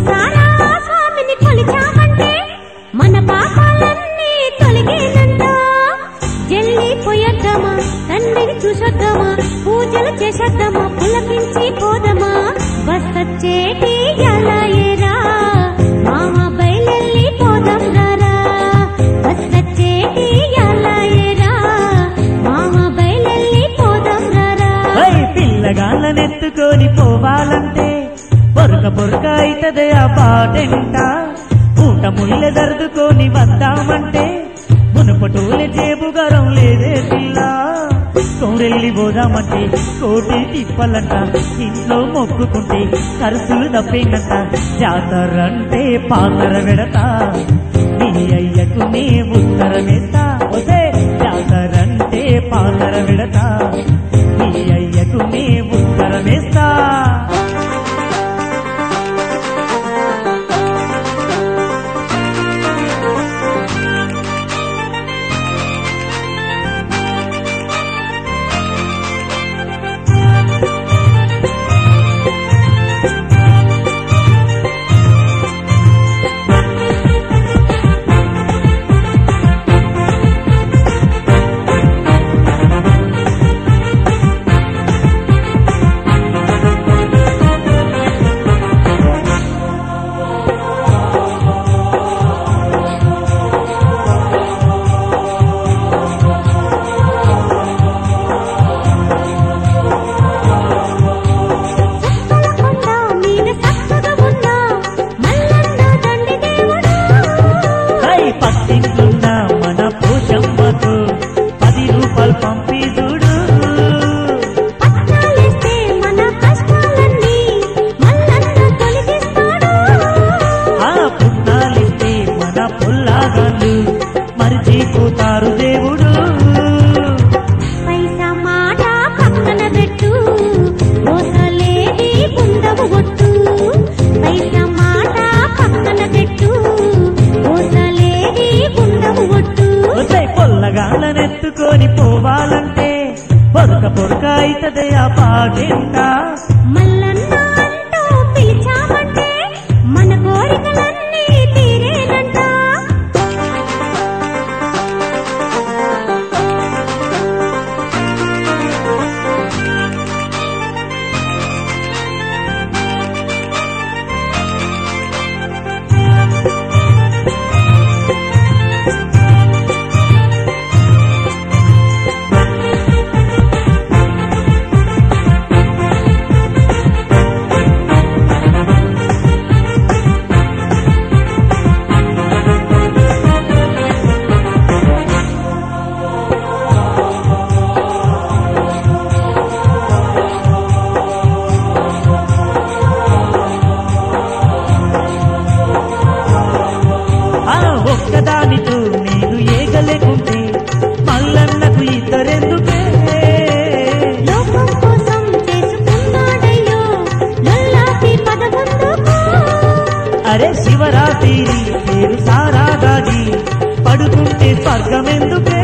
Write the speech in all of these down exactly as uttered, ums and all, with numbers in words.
మనసారా స్వామిని కొలిచామంటే మన పాపాలన్నీ తొలగేనంట. జల్లి పోయొద్దమా, తండ్రిని చూసొద్దమా, పూజలు చేసొద్దమా, పులకించి పోదమా. బస్తొచ్చేటి ఎలాయేరా మామ బయలెల్లి పోదాం రారా. బస్తొచ్చేటి ఎలాయేరా మామ బయలెల్లి పోదాం రారా. పిల్లగాళ్ళనెత్తుకొని పోవాలంటే పొరక పొరక అయితదే ఆ పాటెంట. పూట ముళ్ళె దర్దుకొని వద్దామంటే మునుపటోలే జేబు గరం లేదే పిల్ల. కోరెల్లి పోదామంటే కోటి తిప్పలంట, ఇంట్లో మొక్కుకుంటే ఖర్చులు తప్పేనంట. జాతరంటే పాతర వెడతా, నీ అయ్యకు నే ఉత్తరమేస్తా. ఒసే జాతరంటే పాతర వెడతా, నీ అయ్యకు నే ఉత్తరమేస్తా. పట్టింటున్న మన పోషమ్మకు పది రూపాయలు పంపి చూడు. పట్టాలిస్తే మన కష్టాలన్నీ మల్లన్న తొలగిస్తాడు. ఆ పుట్టాలిస్తే మన పొల్లాగాళ్ళు మరిచిపోతారు దేవుడు. పైసా మాట పక్కన పెట్టు, మోసలేది ఉండవు ఒట్టు. పైసా మాట పక్కన పెట్టు, మోసలేది ఉండవు ఒట్టు. పొల్లగాళ్ళనెత్తుకొని పోవాలంటే పొరక పొరక అయితదే ఆ పాటెంట. మల్లన్న అంటూ పిలిచామంటే మన కోరికలన్నీ తీరేనంట. ఒక్కదానితో నేను ఏగలేకుంటే మల్లన్నకు ఇద్దరెందుకే. లోకం కోసం చేసుకున్నాడయ్యో లల్లాపి పదబందుకు. అరే శివరాత్రి పేరు సారా దాగి పడుకుంటే స్వర్గమెందుకే.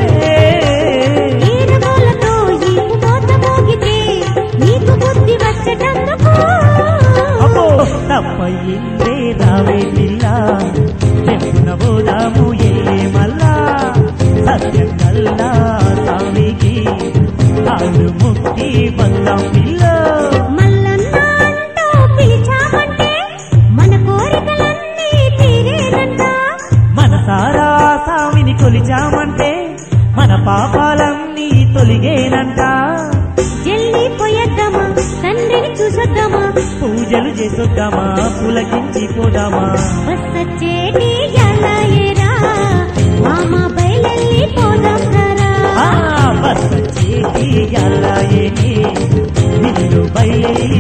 ఈరగోలతో ఈపు కోత మోగితే నీకు బుద్ధి వచ్చేటందుకు. అబ్బో తప్పయిందే రావే పిల్ల, చెప్పున పోదాము ఏ మల్లా. సత్యం కల్లా స్వామికి కాళ్ళు ముక్తి వద్దాం పిల్ల. మల్లన్న అంటూ పిలిచామంటే మన కోరికలన్నీ తీరేనంట. మనసారా స్వామిని కొలిచామంటే మన పాపాలన్నీ తొలిగేనంట. జల్లి పోయొద్దమా, తండ్రిని చూసొద్దమా, పూజలు చేసొద్దామా, పులకించి పోదామా. బస్తొచ్చేటి ఎలాయేరా మామ బయలెల్లి పోదాం రారా. బస్స చేసి అల్లాయే నిన్ను బయలు